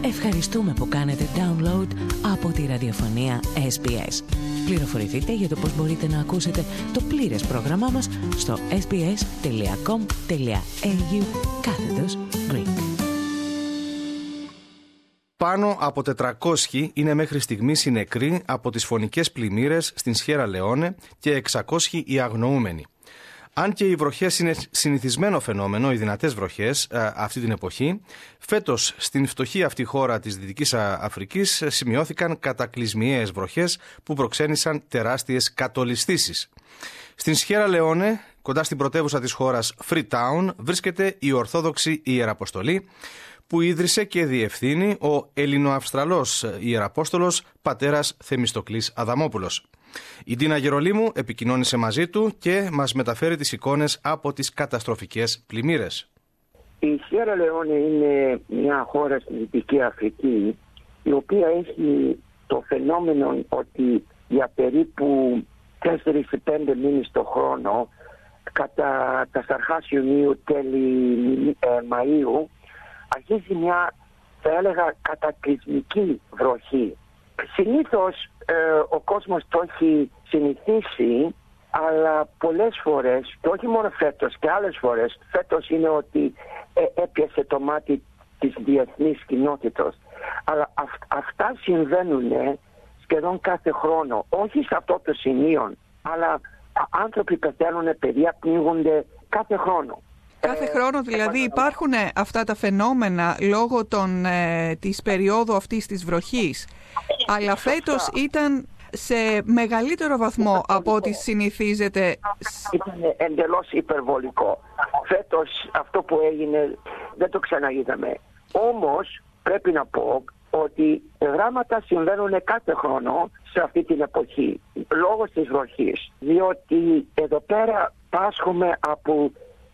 Ευχαριστούμε που κάνετε download από τη ραδιοφωνία SBS. Πληροφορηθείτε για το πώς μπορείτε να ακούσετε το πλήρες πρόγραμμά μας στο sbs.com.au/Greek. Πάνω από 400 είναι μέχρι στιγμής οι νεκροί από τις φωνικές πλημμύρες στην Σιέρα Λεόνε και 600 οι αγνοούμενοι. Αν και οι βροχές είναι συνηθισμένο φαινόμενο, οι δυνατές βροχές αυτή την εποχή, φέτος στην φτωχή αυτή χώρα της Δυτικής Αφρικής σημειώθηκαν κατακλυσμιαίες βροχές που προξένησαν τεράστιες κατολισθήσεις. Στην Σιέρα Λεόνε, κοντά στην πρωτεύουσα της χώρας Freetown, βρίσκεται η Ορθόδοξη Ιεραποστολή, που ίδρυσε και διευθύνει ο Ελληνοαυστραλός Ιεραπόστολος πατέρας Θεμιστοκλής Αδαμόπουλος. Η Ντίνα Γερολίμου επικοινώνησε μαζί του και μας μεταφέρει τις εικόνες από τις καταστροφικές πλημμύρες. Η Σιέρα Λεόνε είναι μια χώρα στη Δυτική Αφρική, η οποία έχει το φαινόμενο ότι για περίπου 4-5 μήνες το χρόνο, κατά τα αρχές Ιουνίου, τέλη Μαΐου, αρχίζει μια, θα έλεγα, κατακλυσμική βροχή. Συνήθως ο κόσμος το έχει συνηθίσει, αλλά πολλές φορές, και όχι μόνο φέτος και άλλες φορές, φέτος είναι ότι έπιασε το μάτι της διεθνής κοινότητας. Αλλά αυτά συμβαίνουν σχεδόν κάθε χρόνο, όχι σε αυτό το σημείο, αλλά άνθρωποι πεθαίνουν, παιδιά πνίγονται κάθε χρόνο. Κάθε χρόνο δηλαδή υπάρχουν αυτά τα φαινόμενα λόγω της περίοδου αυτής της βροχής. Αλλά φέτος ήταν σε μεγαλύτερο βαθμό από ό,τι συνηθίζεται. Ήταν εντελώς υπερβολικό. Φέτος αυτό που έγινε δεν το ξαναείδαμε. Όμως πρέπει να πω ότι γράμματα συμβαίνουν κάθε χρόνο σε αυτή την εποχή λόγω της βροχής. Διότι εδώ πέρα πάσχουμε από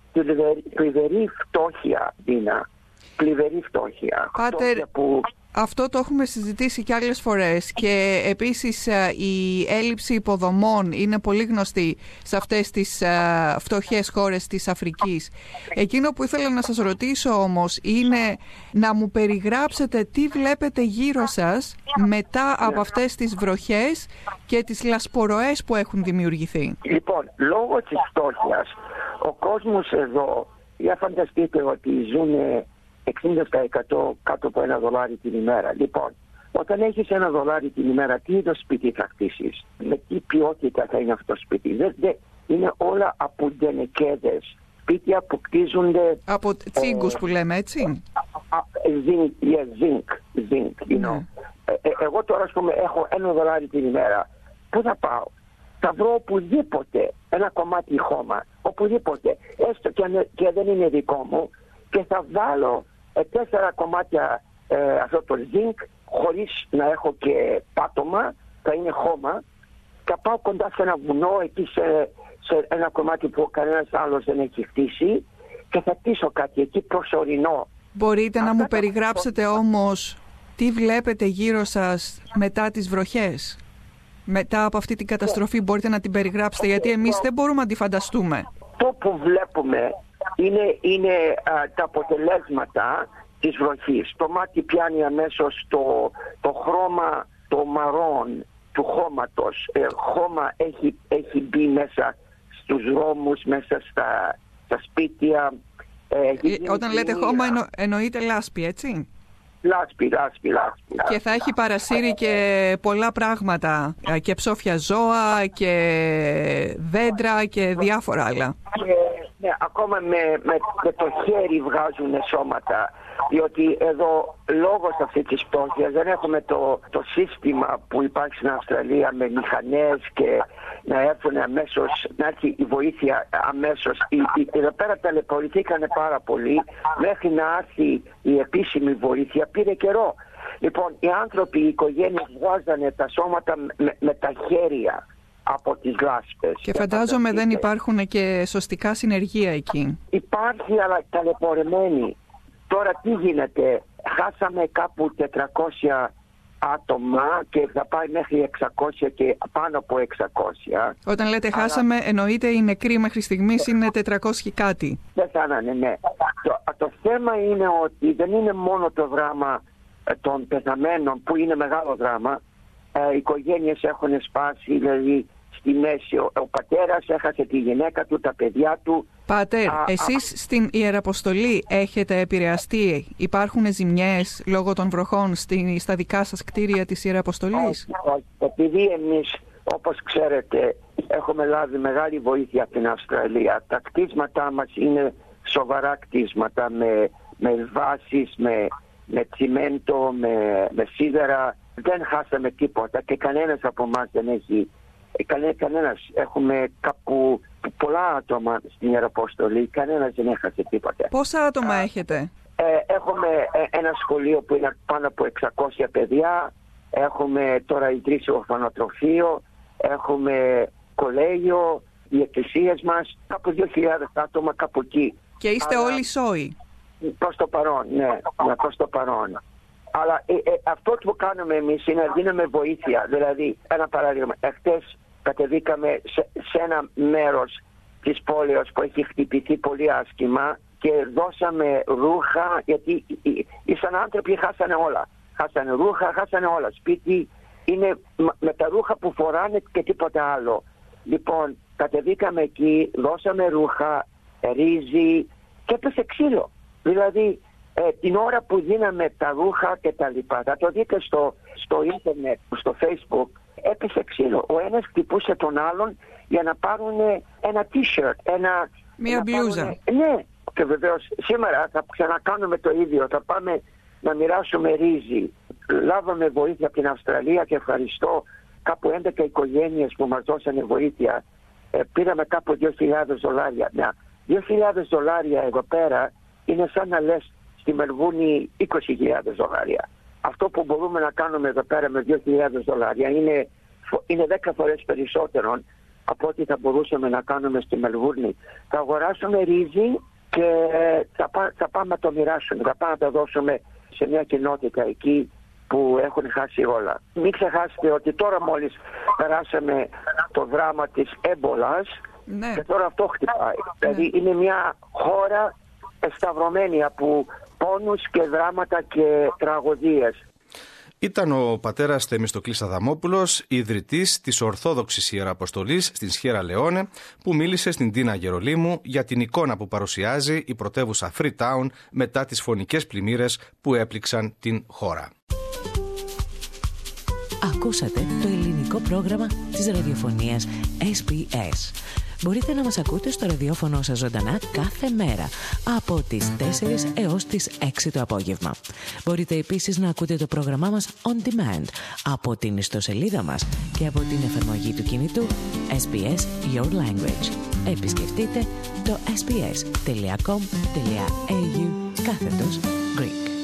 πλημμυρή φτώχεια, Δίνα. Πλημμυρή φτώχεια. Πάτερ, αυτό το έχουμε συζητήσει και άλλες φορές και επίσης η έλλειψη υποδομών είναι πολύ γνωστή σε αυτές τις φτωχές χώρες της Αφρικής. Εκείνο που ήθελα να σας ρωτήσω όμως είναι να μου περιγράψετε τι βλέπετε γύρω σας μετά από αυτές τις βροχές και τις λασπορωές που έχουν δημιουργηθεί. Λοιπόν, λόγω της φτώχειας, ο κόσμος εδώ, για φανταστείτε ότι ζουν 60% κάτω από $1 την ημέρα. Λοιπόν, όταν έχεις $1 την ημέρα, τι είδος σπίτι θα χτίσεις, με τι ποιότητα θα είναι αυτό το σπίτι. Είναι όλα από ντενεκέδες, σπίτια που κτίζονται από τσίγκους που λέμε, έτσι. Zinc, you know. Εγώ τώρα, ας πούμε, έχω $1 την ημέρα. Πού θα πάω? Θα βρω οπουδήποτε ένα κομμάτι χώμα, οπουδήποτε, έστω και δεν είναι δικό μου, και θα βάλω 4 κομμάτια αυτό το zinc, χωρίς να έχω και πάτωμα, θα είναι χώμα, και πάω κοντά σε ένα βουνό, εκεί σε ένα κομμάτι που κανένας άλλος δεν έχει χτίσει, και θα χτίσω κάτι εκεί προσωρινό. Μπορείτε να μου περιγράψετε όμως τι βλέπετε γύρω σας μετά τις βροχές? Μετά από αυτή την καταστροφή μπορείτε να την περιγράψετε, γιατί εμείς δεν μπορούμε να τη φανταστούμε. Το που βλέπουμε είναι τα αποτελέσματα της βροχής. Το μάτι πιάνει αμέσως το χρώμα, το μαρών του χώματος. Χώμα έχει μπει μέσα στους δρόμους, μέσα στα σπίτια. Όταν λέτε χώμα εννοείται λάσπη, έτσι? Λάσπη. Και θα έχει παρασύρει και πολλά πράγματα, και ψόφια ζώα και δέντρα και διάφορα άλλα. Ναι, ακόμα με το χέρι βγάζουν σώματα, διότι εδώ λόγω αυτής της φτώχειας δεν έχουμε το σύστημα που υπάρχει στην Αυστραλία με μηχανές και να έρθουν αμέσως, να έρθει η βοήθεια αμέσως. Εδώ πέρα ταλαιπωρηθήκανε πάρα πολύ, μέχρι να έρθει η επίσημη βοήθεια πήρε καιρό. Λοιπόν, οι άνθρωποι, οι οικογένειες βγάζανε τα σώματα με τα χέρια από τις λάσπες. Και φαντάζομαι δεν υπάρχουν και σωστικά συνεργεία εκεί. Υπάρχει, αλλά ταλαιπωρημένοι. Τώρα τι γίνεται? Χάσαμε κάπου 400 άτομα και θα πάει μέχρι 600 και πάνω από 600. Όταν λέτε χάσαμε, εννοείται οι νεκροί μέχρι στιγμής είναι 400 κάτι. Δεν θα είναι, ναι. Το θέμα είναι ότι δεν είναι μόνο το δράμα των πεθαμένων, που είναι μεγάλο δράμα. Οι οικογένειες έχουν σπάσει, δηλαδή στη μέση ο πατέρας έχασε τη γυναίκα του, τα παιδιά του. Πάτερ, εσείς στην Ιεραποστολή έχετε επηρεαστεί? Υπάρχουν ζημιές λόγω των βροχών στα δικά σας κτίρια της Ιεραποστολής? Επειδή εμείς, όπως ξέρετε, έχουμε λάβει μεγάλη βοήθεια από την Αυστραλία. Τα κτίσματά μας είναι σοβαρά κτίσματα με βάσεις, με τσιμέντο, με σίδερα. Δεν χάσαμε τίποτα και κανένας από εμάς δεν έχει. Κανένας. Έχουμε κάπου πολλά άτομα στην Ιεραποστολή, κανένας δεν έχασε τίποτα. Πόσα άτομα έχετε? Έχουμε ένα σχολείο που είναι πάνω από 600 παιδιά. Έχουμε τώρα ιδρύσει ορφανοτροφείο. Έχουμε κολέγιο, οι εκκλησίες μας, κάπου 2.000 άτομα κάπου εκεί. Και είστε όλοι σόοι? Προς το παρόν, ναι, προς το παρόν. Αλλά αυτό που κάνουμε εμείς είναι να δίνουμε βοήθεια. Δηλαδή, ένα παράδειγμα, εχθές κατεβήκαμε σε ένα μέρος της πόλης που έχει χτυπηθεί πολύ άσχημα και δώσαμε ρούχα, γιατί ήσαν άνθρωποι, χάσανε όλα. Χάσανε ρούχα, χάσανε όλα. Σπίτι είναι με τα ρούχα που φοράνε και τίποτα άλλο. Λοιπόν, κατεβήκαμε εκεί, δώσαμε ρούχα, ρύζι και έπεσε ξύλο. Δηλαδή, την ώρα που δίναμε τα ρούχα και τα λοιπά, θα το δείτε στο ίντερνετ, στο Facebook, έπεσε ξύλο. Ο ένας χτυπούσε τον άλλον για να πάρουν ένα t-shirt, μία μπλούζα. Ναι, και βεβαίως σήμερα θα ξανακάνουμε το ίδιο. Θα πάμε να μοιράσουμε ρύζι. Λάβαμε βοήθεια από την Αυστραλία και ευχαριστώ κάπου 11 οικογένειες που μας δώσανε βοήθεια. Πήραμε κάπου $2,000. Να, $2,000 εδώ πέρα είναι σαν να λες στη Μελβούνι $20,000. Αυτό που μπορούμε να κάνουμε εδώ πέρα με $2,000 είναι 10 φορές περισσότερο από ό,τι θα μπορούσαμε να κάνουμε στη Μελβούρνη. Θα αγοράσουμε ρύζι και θα πάμε να το μοιράσουμε. Θα πάμε να το δώσουμε σε μια κοινότητα εκεί που έχουν χάσει όλα. Μην ξεχάσετε ότι τώρα μόλις περάσαμε το δράμα της έμπολας, ναι, και τώρα αυτό χτυπάει. Ναι. Δηλαδή είναι μια χώρα εσταυρωμένη από πόνους και δράματα και τραγωδίες. Ήταν ο πατέρας Θεμιστοκλής Αδαμόπουλος, ιδρυτής της Ορθόδοξης Ιεραποστολής στην Σιέρα Λεόνε, που μίλησε στην Τίνα Γερολίμου για την εικόνα που παρουσιάζει η πρωτεύουσα Freetown μετά τις φωνικές πλημμύρες που έπληξαν την χώρα. Ακούσατε το ελληνικό πρόγραμμα της ραδιοφωνίας SBS. Μπορείτε να μας ακούτε στο ραδιόφωνο σας ζωντανά κάθε μέρα από τις 4 έως τις 6 το απόγευμα. Μπορείτε επίσης να ακούτε το πρόγραμμά μας on demand από την ιστοσελίδα μας και από την εφαρμογή του κινητού SBS Your Language. Επισκεφτείτε το sbs.com.au/Greek.